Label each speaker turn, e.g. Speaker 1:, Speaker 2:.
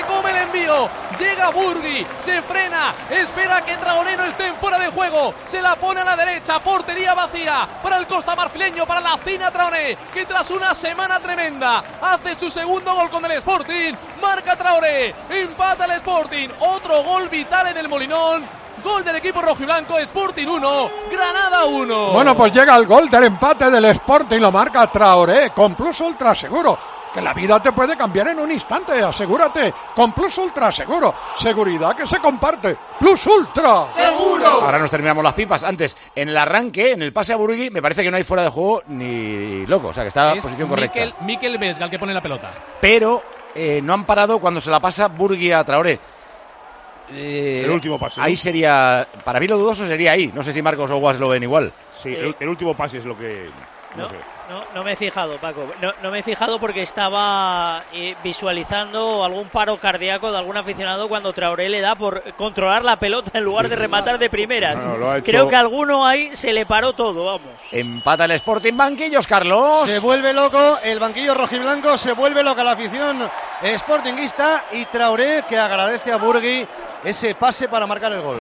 Speaker 1: come el envío, llega Burgui, se frena, espera que Traoré no esté fuera de juego, se la pone a la derecha, portería vacía para el costamarfileño, para la Cina Traoré, que tras una semana tremenda hace su segundo gol con el Sporting, marca Traoré, empata el Sporting, otro gol vital en el Molinón. Gol del equipo rojiblanco, Sporting 1, Granada 1.
Speaker 2: Bueno, pues llega el gol del empate del Sporting, lo marca Traoré, con Plus Ultra Seguro. Que la vida te puede cambiar en un instante, asegúrate, con Plus Ultra Seguro. Seguridad que se comparte. Plus Ultra
Speaker 3: Seguro. Ahora nos terminamos las pipas. Antes, en el arranque, en el pase a Burgui, me parece que no hay fuera de juego ni loco, o sea que está en posición correcta.
Speaker 1: Mikel Vesga el que pone la pelota.
Speaker 3: Pero no han parado cuando se la pasa Burgui a Traoré.
Speaker 4: El último pase.
Speaker 3: Ahí sería, para mí lo dudoso sería ahí. No sé si Marcos o Guas lo ven igual.
Speaker 4: Sí, el último pase es lo que... No sé.
Speaker 5: No me he fijado, Paco. No me he fijado porque estaba visualizando algún paro cardíaco de algún aficionado cuando Traoré le da por controlar la pelota en lugar de rematar de primeras. Creo que a alguno ahí se le paró todo, vamos.
Speaker 3: Empata el Sporting, banquillos, Carlos.
Speaker 6: Se vuelve loco el banquillo rojiblanco, se vuelve loca la afición sportinguista y Traoré que agradece a Burgui ese pase para marcar el gol.